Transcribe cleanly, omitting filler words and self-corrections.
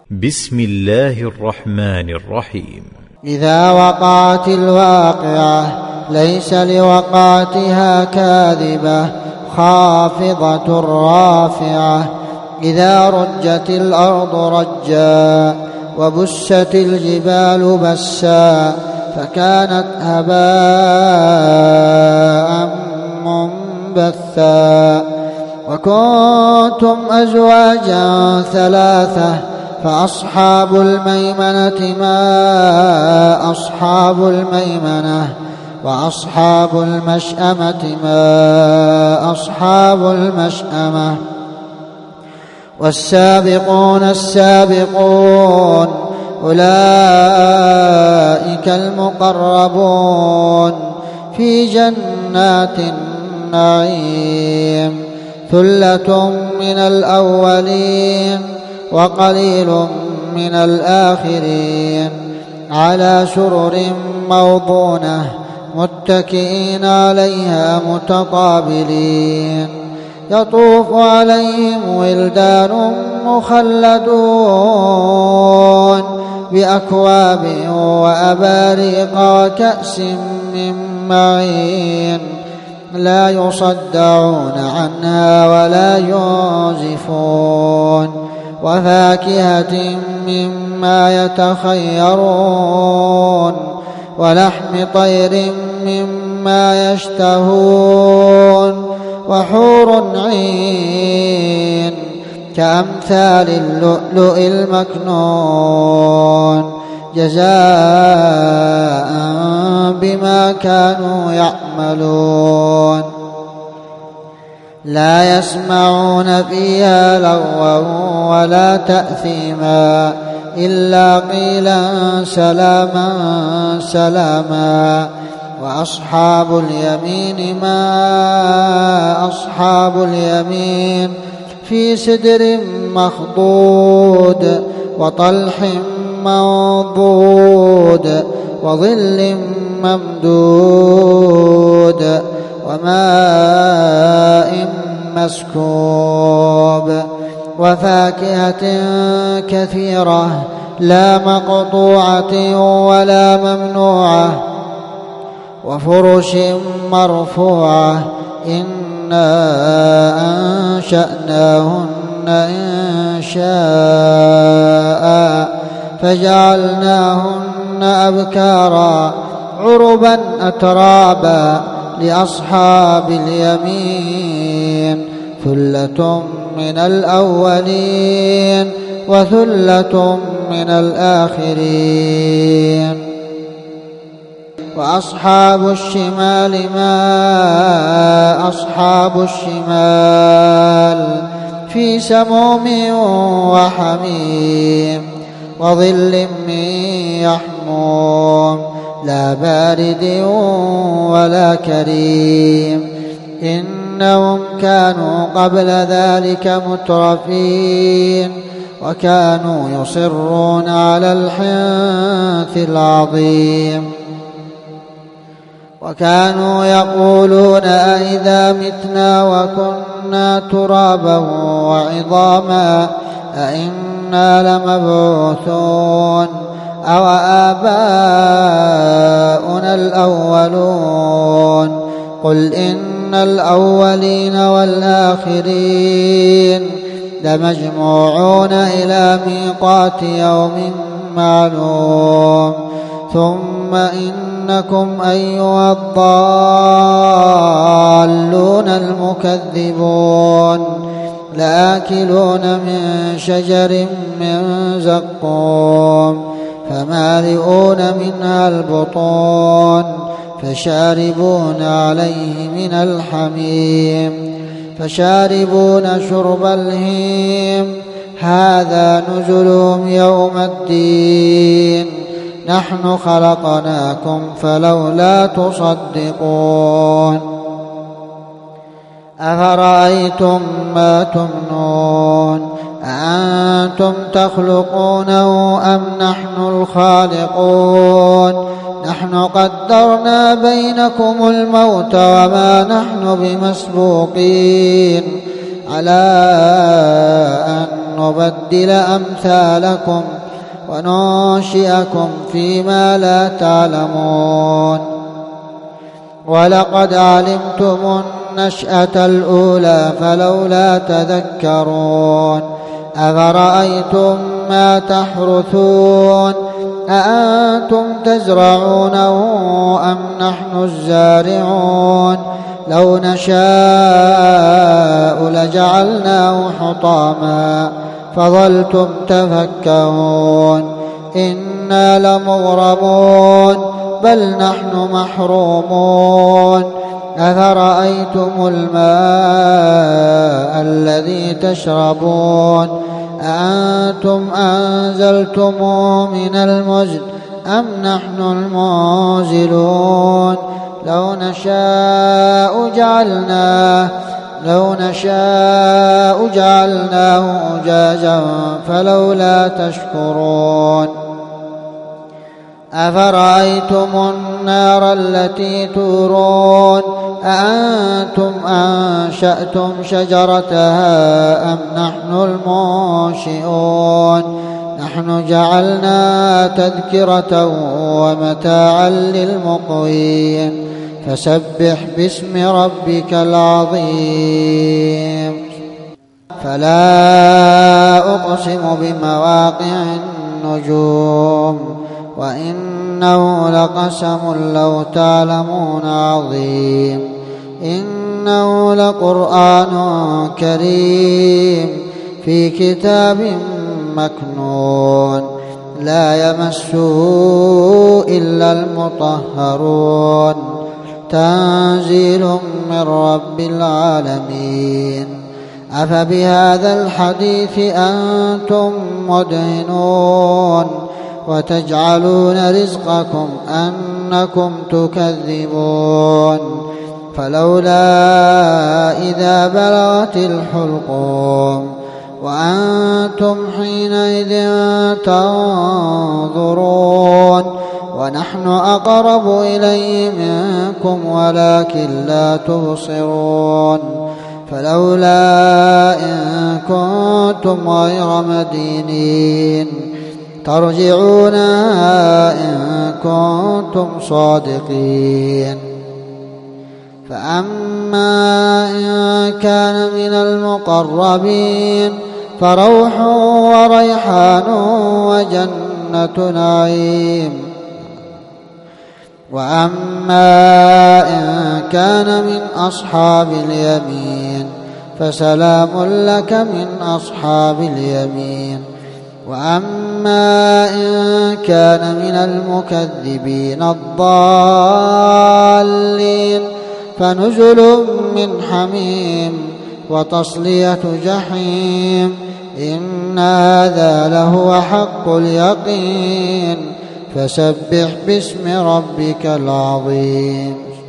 بسم الله الرحمن الرحيم. إذا وقعت الواقعة ليس لوقعتها كاذبة خافضة رافعة. إذا رجت الأرض رجا وبست الجبال بسا فكانت هباء منبثا. وكنتم أزواجا ثلاثة فأصحاب الميمنة ما أصحاب الميمنة وأصحاب المشأمة ما أصحاب المشأمة. والسابقون السابقون أولئك المقربون في جنات النعيم. ثلة من الأولين وقليل من الآخرين على سرر موضونة متكئين عليها متقابلين. يطوف عليهم ولدان مخلدون بأكواب وأباريق وكأس من معين لا يصدعون عنها ولا ينزفون. وفاكهة مما يتخيرون ولحم طير مما يشتهون. وحور عين كأمثال اللؤلؤ المكنون جزاء بما كانوا يعملون. لا يسمعون فيها لغوا ولا تأثيما إلا قيلا سلاما سلاما. وأصحاب اليمين ما أصحاب اليمين في سدر مخضود وطلح منضود وظل ممدود وماء مسكوب. وفاكهة كثيرة لا مقطوعة ولا ممنوعة. وفرش مرفوعة إنا أنشأناهن إنشاء فجعلناهن أبكارا عربا أترابا لأصحاب اليمين. ثلة من الأولين وثلة من الآخرين. وأصحاب الشمال ما أصحاب الشمال في سموم وحميم وظل من يحموم لا بارد ولا كريم. إنهم كانوا قبل ذلك مترفين وكانوا يصرون على الحنث العظيم. وكانوا يقولون أئذا متنا وكنا ترابا وعظاما أئنا لمبعوثون أو آباؤنا الأولون. قل إن الأولين والآخرين لمجموعون إلى ميقات يوم معلوم. ثم إنكم أيها الضالون المكذبون لآكلون من شجر من زقوم فمالئون منها البطون فشاربون عليه من الحميم فشاربون شرب الهيم. هذا نزلهم يوم الدين. نحن خلقناكم فلولا تصدقون. أفرأيتم ما تمنون أأنتم تخلقونه أم نحن الخالقون. نحن قدرنا بينكم الموت وما نحن بمسبوقين على أن نبدل أمثالكم وننشئكم فيما لا تعلمون ولقد علمتم النشأة الأولى فلولا تذكرون أفرأيتم ما تحرثون أأنتم تزرعونه أم نحن الزارعون لو نشاء لجعلناه حطاما فظلتم تفكهون إنا لمغرمون بل نحن محرومون أفرأيتم الماء الذي تشربون أأنتم أنزلتموه من المزن أم نحن المنزلون لو نشاء جعلناه أجاجا فلولا تشكرون أفرأيتم النار التي تورون أأنتم أنشأتم شجرتها أم نحن المنشئون نحن جعلنا تذكرة ومتاعا للمقوين فسبح باسم ربك العظيم فلا أقسم بمواقع النجوم وإنه لقسم لو تعلمون عظيم إنه لقرآن كريم في كتاب مكنون لا يمسه إلا المطهرون تنزيل من رب العالمين أفبهذا الحديث أنتم مدهنون وتجعلون رزقكم أنكم تكذبون فلولا إذا بلغت الحلقوم وأنتم حينئذ تنظرون ونحن أقرب إليه منكم ولكن لا تبصرون فلولا إن كنتم غير مدينين ترجعونها إن كنتم صادقين فأما إن كان من المقربين فروح وريحان وجنة نعيم وأما إن كان من أصحاب اليمين فسلام لك من أصحاب اليمين وأما إن كان من المكذبين الضالين فنزل من حميم وتصلية جحيم إن هذا لهو حق اليقين فسبح باسم ربك العظيم